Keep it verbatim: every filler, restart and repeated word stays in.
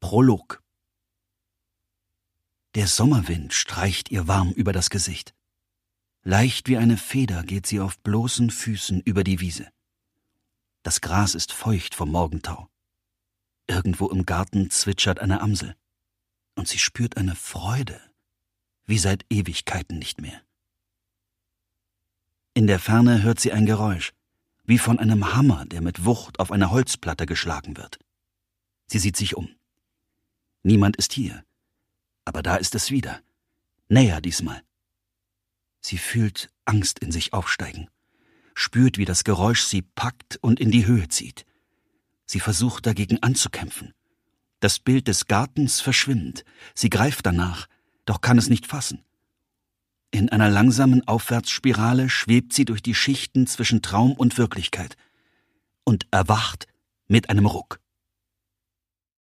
Prolog. Der Sommerwind streicht ihr warm über das Gesicht. Leicht wie eine Feder geht sie auf bloßen Füßen über die Wiese. Das Gras ist feucht vom Morgentau. Irgendwo im Garten zwitschert eine Amsel. Und sie spürt eine Freude, wie seit Ewigkeiten nicht mehr. In der Ferne hört sie ein Geräusch, wie von einem Hammer, der mit Wucht auf eine Holzplatte geschlagen wird. Sie sieht sich um. Niemand ist hier, aber da ist es wieder, näher diesmal. Sie fühlt Angst in sich aufsteigen, spürt, wie das Geräusch sie packt und in die Höhe zieht. Sie versucht dagegen anzukämpfen. Das Bild des Gartens verschwimmt, sie greift danach, doch kann es nicht fassen. In einer langsamen Aufwärtsspirale schwebt sie durch die Schichten zwischen Traum und Wirklichkeit und erwacht mit einem Ruck.